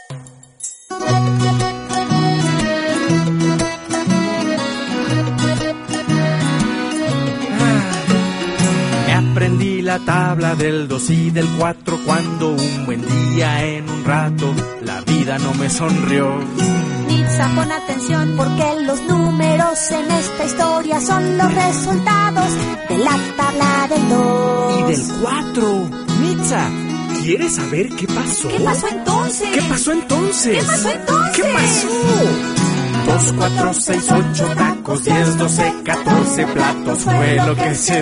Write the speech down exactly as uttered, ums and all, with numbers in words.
Aprendí la tabla del dos y del cuatro cuando un buen día en un rato la vida no me sonrió. Nitza, pon atención porque los números en esta historia son los resultados de la tabla del dos. Y del cuatro. Nitza, ¿quieres saber qué pasó? ¿Qué pasó entonces? ¿Qué pasó entonces? ¿Qué pasó entonces? ¿Qué pasó? Dos, cuatro, seis, ocho tacos, diez, doce, catorce platos fue lo que se